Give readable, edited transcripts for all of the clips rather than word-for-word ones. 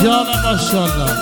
یا ماشاءالله.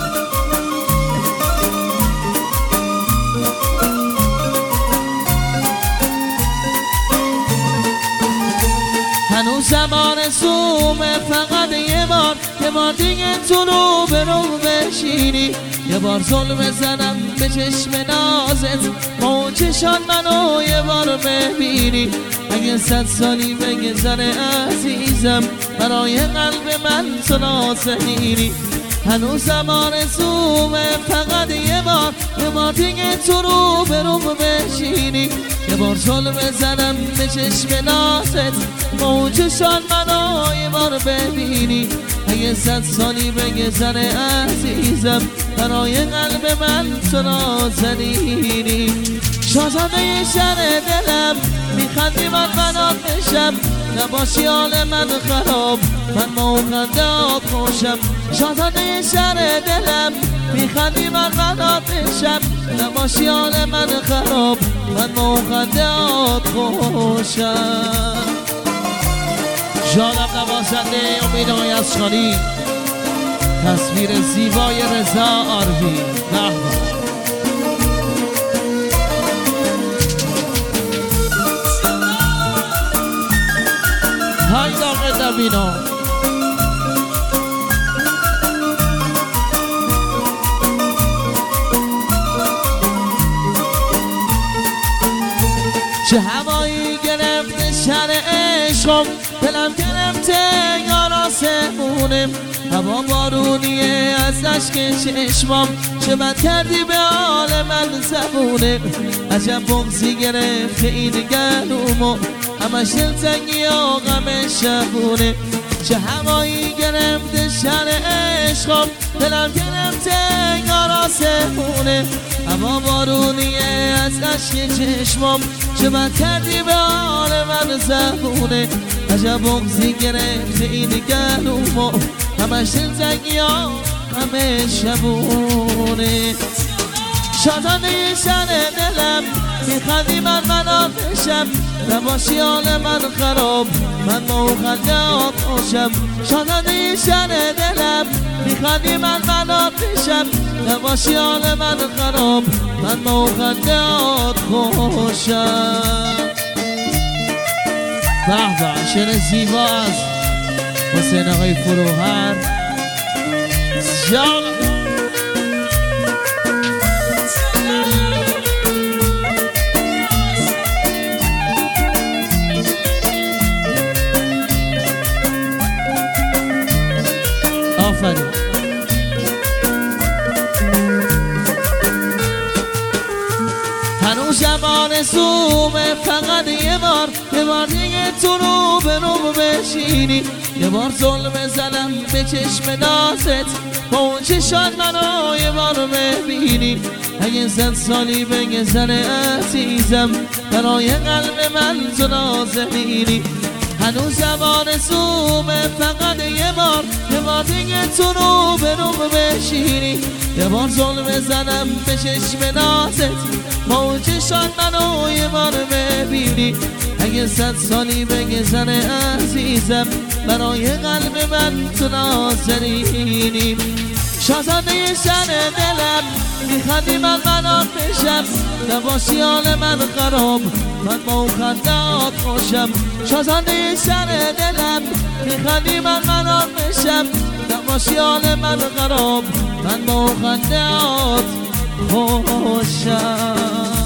هنوز زمان سومه، فقط یه بار دیگه تو رو به رو بشینی، یه بار ظلم زنم به چشم نازت، با اون چشان منو یه بار ببینی. اگه 100 سالی بگذره عزیزم، برای قلب من تو نازنینی. هنوز زمان زومه، فقط یه بار دیگه تو رو به رو بشینی، یه بار ظلم زنم به چشم نازت، با اون چشان منو یه بار ببینی. اگه 100 سالی بگذره عزیزم، برای قلب من تو نازنینی. شاهزاده شهر دلم، میخندی من بنات بشم، نباشی حال من خراب، من با اون خندات خوشم. شاهزاده شهر دلم، میخندی من بنات بشم، نباشی حال من خراب، من با اون خندات خوشم. جانم نوازنده امید آقای اشغالی، تصویر زیبای رضا آروی. های داغ دبینا چه هوایی گرفته شهر عشقم، دلم گرفته یاراسمونم، هوا بارونیه از اشک چشمام، چه بد کردی به حال من زبونه. عجب بغضی گرفته این گلومو، همش دلتنگی و غم شبونه. چه هوایی گرفته شهر عشقم، دلم گرفته یاراسمونه، هوا بارونیه از اشک چشمام، چه بد کردی به حال من زبونه. عجب بغضی گرفته این گلومو، همش دلتنگی و غم شبونه. شاهزاده شهر دلم، میخندی من بنات بشم، نباشی حال من خراب، من با اون خندات خوشم. شاهزاده شهر دلم، میخندی من بنات بشم، نباشی حال من خراب، من با اون خندات خوشم. به به، شعر زیبا از حسین آقای فروهر. جان آفرین. هنوز زمان زومه، فقط یه بار دیگه تو رو به رو بشینی، یه بار ظلم زنم به چشم نازت، با اون چشان منو یه بار ببینی. اگه 100 سالی بگذره عزیزم، برای قلب من تو نازنینی. هنوز زمان زومه، فقط یه بار دیگه تو رو به رو بشینی، یه بار ظلم زنم به چشم نازت، با اون چشان منو یه بار ببینی. اگه 100 سالی بگذره عزیزم، برای قلب من تو نازنینی. شاهزاده شهر دلم، میخندی من بنات بشم، نباشی حال من خراب، من با اون خندات خوشم. شاهزاده شهر دلم، میخندی من بنات بشم، نباشی حال من خراب، من با اون خندات خوشم.